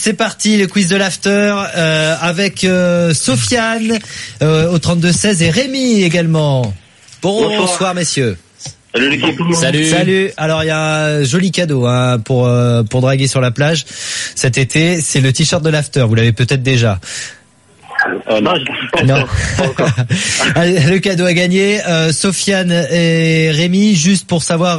c'est parti, le quiz de l'after avec Sofiane au 32-16 et Rémi également. Bonsoir messieurs. Salut l'équipe. Salut. Alors il y a un joli cadeau pour draguer sur la plage cet été, c'est le t-shirt de l'after, vous l'avez peut-être déjà. Non. Allez, le cadeau à gagner, Sofiane et Rémi, juste pour savoir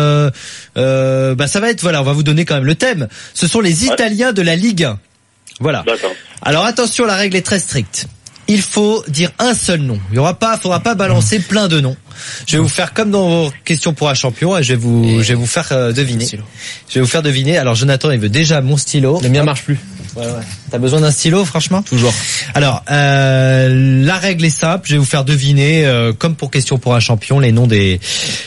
ça va être, on va vous donner quand même le thème. Ce sont les Italiens de la Ligue 1. Voilà. D'accord. Alors attention, la règle est très stricte. Il faut dire un seul nom. Faudra pas balancer plein de noms. Je vais vous faire comme dans vos questions pour un champion et je vais vous faire deviner. Je vais vous faire deviner. Alors Jonathan, il veut déjà mon stylo. Le mien marche plus. Ouais. T'as besoin d'un stylo, franchement? Toujours. Alors, la règle est simple. Je vais vous faire deviner, comme pour question pour un champion, les noms des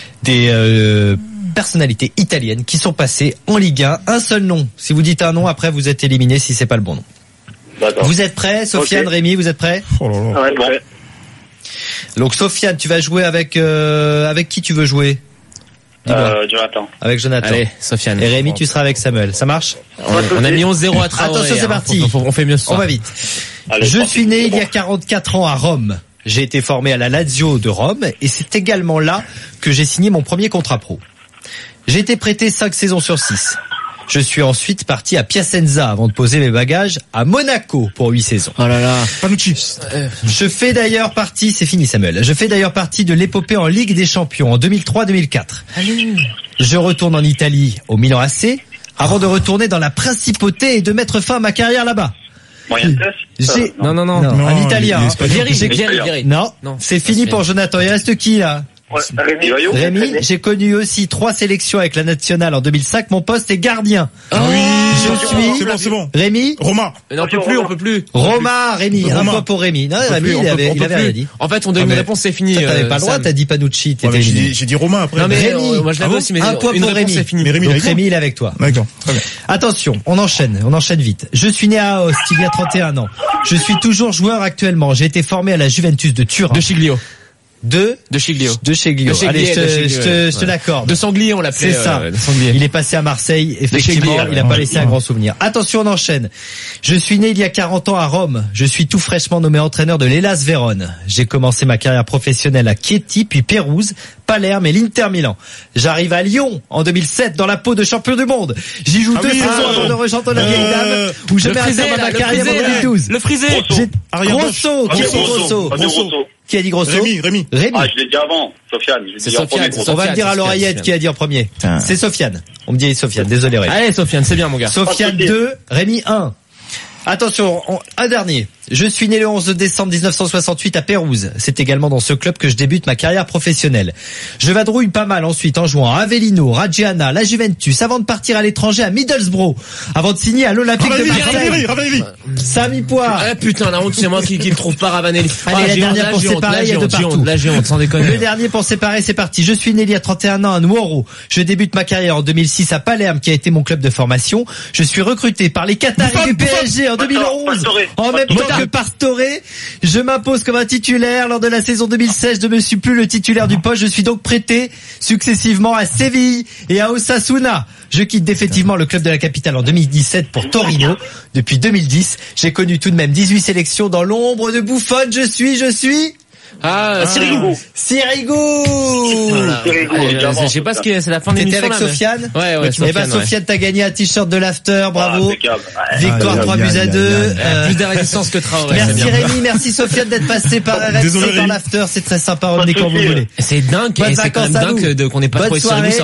personnalités italiennes qui sont passées en Ligue 1. Un seul nom. Si vous dites un nom, après vous êtes éliminé si c'est pas le bon nom. D'accord. Vous êtes prêts, Sofiane, okay. Rémi, vous êtes prêts? Oh là là. Ouais, bon. Donc Sofiane, tu vas jouer avec qui tu veux jouer? Jonathan. Avec Jonathan. Allez, Sofiane. Et Rémi, tu seras avec Samuel. Ça marche? On a mis 11-0 à Traoré. Attention, c'est parti. On fait mieux ce soir. On va vite. Allez, je suis né il y a 44 ans à Rome. J'ai été formé à la Lazio de Rome et c'est également là que j'ai signé mon premier contrat pro. J'ai été prêté 5 saisons sur 6. Je suis ensuite parti à Piacenza avant de poser mes bagages à Monaco pour 8 saisons. Oh là là. Panucci. Je fais d'ailleurs partie, c'est fini Samuel, je fais d'ailleurs partie de l'épopée en Ligue des Champions en 2003-2004. Allez. Je retourne en Italie au Milan AC avant de retourner dans la principauté et de mettre fin à ma carrière là-bas. Non. Un Italien. Vieri. Non, c'est fini pour Jonathan. Il reste qui là? Ouais, Rémi, j'ai connu aussi 3 sélections avec la nationale en 2005. Mon poste est gardien. Ah oui. Je suis. C'est bon. Rémi. Roma. Mais on peut plus. Roma, Rémi. Un point pour Rémi. Non, Rémi, il avait rien dit. En fait, on donne une réponse, c'est fini. T'avais pas le droit, t'as dit Panucci. Ouais, j'ai dit Roma après. Non, mais Rémi. Moi, je l'avais aussi, mais un point pour Rémi. C'est fini. Mais Rémi, donc Rémi, il est avec toi. D'accord. Très bien. Attention, on enchaîne vite. Je suis né à Aoste il y a 31 ans. Je suis toujours joueur actuellement. J'ai été formé à la Juventus de Turin. De Chiglio. De Chiglio. Allez, je te l'accorde. De Sanglier, on l'appelait. C'est ça. Il est passé à Marseille, effectivement. Il n'a pas laissé un grand souvenir. Attention, on enchaîne. Je suis né il y a 40 ans à Rome. Je suis tout fraîchement nommé entraîneur de l'Hellas Vérone. J'ai commencé ma carrière professionnelle à Chieti, puis Pérouse, Palerme et l'Inter Milan. J'arrive à Lyon en 2007 dans la peau de champion du monde. J'y joue 2 saisons avant de rejoindre la vieille dame où je mets un terme à ma carrière en 2012. Le frisé. Grosso. Qui a dit Grosso? Rémi. Ah, je l'ai dit avant. Sofiane. C'est Sofiane. On va le dire à l'oreillette qui a dit en premier. C'est Sofiane. On me dit Sofiane. Désolé Rémi. Allez Sofiane, c'est bien mon gars. Sofiane 2, Rémi 1. Attention, un dernier. Je suis né le 11 décembre 1968 à Pérouse. C'est également dans ce club que je débute ma carrière professionnelle. Je vadrouille pas mal ensuite en jouant à Avellino, Reggiana, la Juventus, avant de partir à l'étranger à Middlesbrough, avant de signer à l'Olympique de Marseille. Ravanelli. Samy Poire. Ah putain, la honte, c'est moi qui le trouve pas, Ravanelli. Allez, la dernière pour séparer, il y a de partout. La géante, sans déconner. Le dernier pour séparer, c'est parti. Je suis né il y a 31 ans à Nuoro. Je débute ma carrière en 2006 à Palerme, qui a été mon club de formation. Je suis recruté par les Qataris du PSG en 2011. En même temps que Pastore, je m'impose comme un titulaire lors de la saison 2016. Je ne suis plus le titulaire du poste. Je suis donc prêté successivement à Séville et à Osasuna. Je quitte définitivement le club de la capitale en 2017 pour Torino. Depuis 2010, j'ai connu tout de même 18 sélections dans l'ombre de Buffon. Je suis Sirigu. Voilà. Je sais pas ce que c'est la fin de l'émission. T'étais avec Sofiane? Ouais. Sofiane, t'as gagné un t-shirt de l'after, bravo. Victoire 3-2. Plus de résistance que Traoré. Merci Rémi, merci Sofiane d'être passé par RMC, par l'after, c'est très sympa, revenez quand vous voulez. C'est dingue, c'est quand même dingue qu'on n'ait pas trouvé sur nous.